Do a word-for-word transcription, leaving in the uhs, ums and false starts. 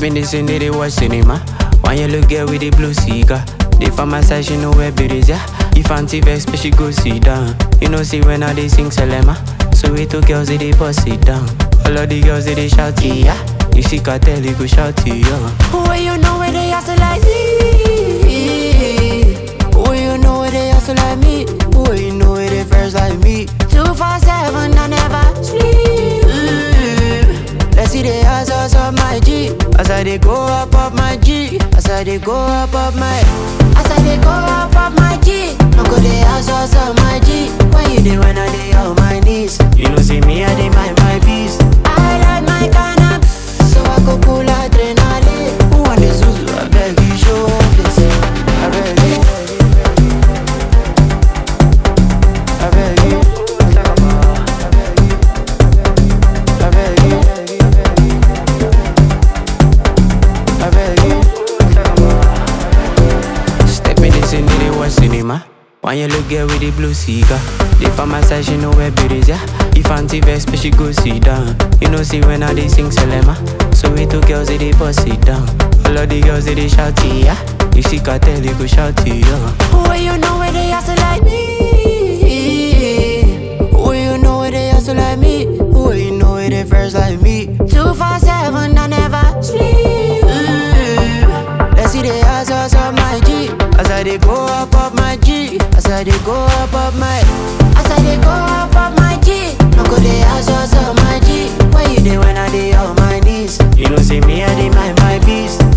Step in this and they watch cinema. When you look girl with the blue cigar, they from my side, she know where it is, yeah. If Auntie vex, but she go sit down. You know, see when I they sing Selema. So we two girls, they, they bust it down. All of the girls, they, they shout, yeah. You see cartel, you go shout, yeah. Who you know where they hustle like me? Who you know where they hustle like me? Who you know where they first like me? Two four seven, I never sleep. Let's see the hustles of my G. As I they go up up my G. As I they go up up my. As I they go up up my G. No go the hustles of my G. When you dey when I dey on my knees. You know, see me, I dey mind my peace. I like my cannabis, so I go cool adrenaline. Who want the Zuzu? I beg you, show face. I beg you. I beg you. I beg you. I beg you. Step in this and they watch cinema. When you look girl with the blue cigar, they from my side, she know where it is, yeah. If Auntie vex, but she go sit down. You know, see when I they sing Selema. So we two girls, they, they bust it down. All of the girls, they, they shout, yeah. You see cartel, you go shout, yeah. Who you know where they hustle like me? Who you know where they hustle like me? Who you know where they first like me? Two four seven, I never sleep. Let's see the hustles of my G. As I they go up up my G. As I they go up up my. As I they go up up my G. No go the hustles of my G. When you dey when I dey on my knees. You know see me I dey mind my peace.